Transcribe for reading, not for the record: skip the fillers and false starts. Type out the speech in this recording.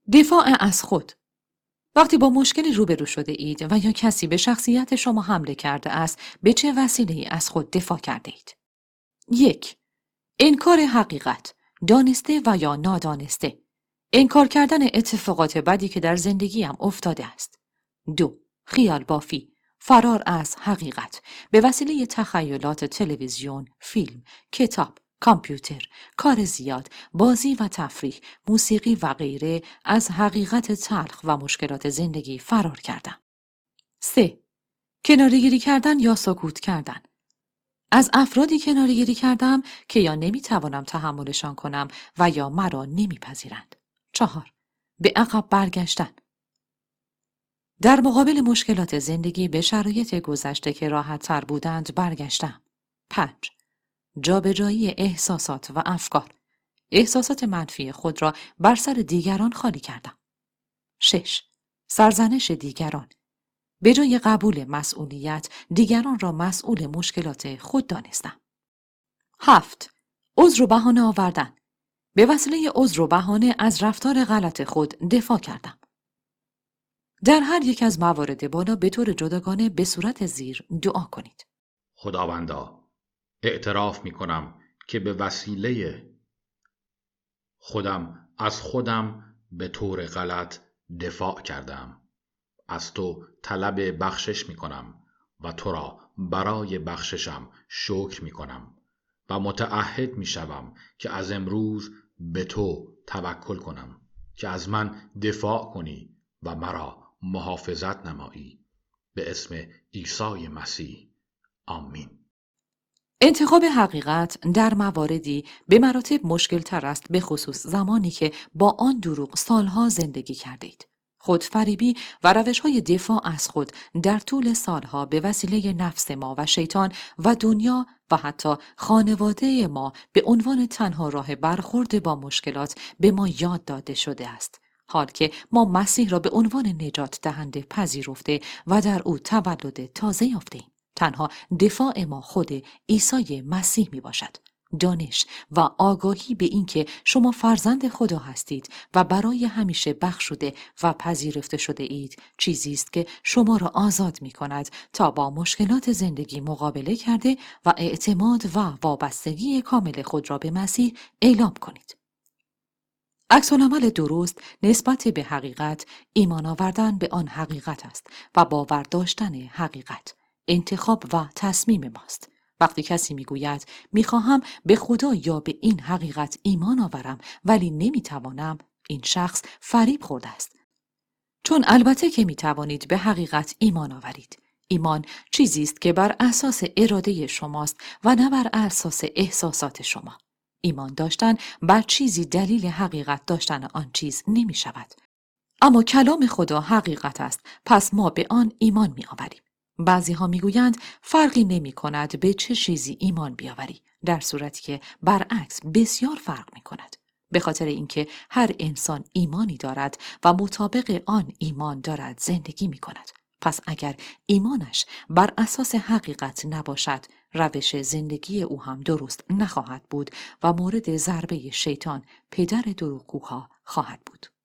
دفاع از خود. وقتی با مشکلی روبرو شده اید و یا کسی به شخصیت شما حمله کرده است، به چه وسیله‌ای از خود دفاع کرده اید؟ 1. انکار حقیقت، دانسته و یا نادانسته. انکار کردن اتفاقات بدی که در زندگیم افتاده است. 2. خیال بافی، فرار از حقیقت به وسیله تخیلات تلویزیون، فیلم، کتاب، کامپیوتر، کار زیاد، بازی و تفریح، موسیقی و غیره از حقیقت تلخ و مشکلات زندگی فرار کردم. 3. کناره‌گیری کردن یا سکوت کردن. از افرادی کناره‌گیری کردم که یا نمیتوانم تحملشان کنم و یا مرا نمیپذیرند. 4. به عقب برگشتن. در مقابل مشکلات زندگی به شرایط گذشته که راحت تر بودند برگشتم. 5. جابجایی احساسات و افکار. احساسات منفی خود را بر سر دیگران خالی کردم. 6. سرزنش دیگران. به جای قبول مسئولیت، دیگران را مسئول مشکلات خود دانستم. 7. عذر و بهانه آوردن. به وسیله عذر و بهانه از رفتار غلط خود دفاع کردم. در هر یک از موارد بالا به طور جداگانه به صورت زیر دعا کنید. خداوندا، اعتراف می کنم که به وسیله خودم از خودم به طور غلط دفاع کردم. از تو طلب بخشش می کنم و تو را برای بخششم شکر می کنم و متعهد می شوم که از امروز به تو توکل کنم که از من دفاع کنی و مرا محافظت نمایی. به اسم عیسی مسیح. آمین. انتخاب حقیقت در مواردی به مراتب مشکل تر است، به خصوص زمانی که با آن دروغ سالها زندگی کردید. خودفریبی و روش‌های دفاع از خود در طول سالها به وسیله نفس ما و شیطان و دنیا و حتی خانواده ما به عنوان تنها راه برخورد با مشکلات به ما یاد داده شده است. حال که ما مسیح را به عنوان نجات دهنده پذیرفته و در او تولد تازه یافته‌ایم. تنها دفاع ما خود عیسی مسیح می باشد. دانش و آگاهی به اینکه شما فرزند خدا هستید و برای همیشه بخشوده و پذیرفته شده اید چیزی است که شما را آزاد می کند تا با مشکلات زندگی مقابله کرده و اعتماد و وابستگی کامل خود را به مسیح اعلام کنید. عکس‌العمل درست نسبت به حقیقت ایمان آوردن به آن حقیقت است و باور داشتن حقیقت انتخاب و تصمیم ماست. وقتی کسی میگوید میخواهم به خدا یا به این حقیقت ایمان آورم ولی نمیتوانم، این شخص فریب خورده است. چون البته که میتوانید به حقیقت ایمان آورید. ایمان چیزی است که بر اساس اراده شماست و نه بر اساس احساسات شما. ایمان داشتن بر چیزی دلیل حقیقت داشتن آن چیز نمی شود. اما کلام خدا حقیقت است، پس ما به آن ایمان می آوریم. بعضی ها می گویند فرقی نمی کند به چه چیزی ایمان بیاوری، در صورتی که برعکس بسیار فرق می کند. به خاطر اینکه هر انسان ایمانی دارد و مطابق آن ایمان دارد زندگی می کند. پس اگر ایمانش بر اساس حقیقت نباشد، روش زندگی او هم درست نخواهد بود و مورد ضربه شیطان، پدر دروغگوها، خواهد بود.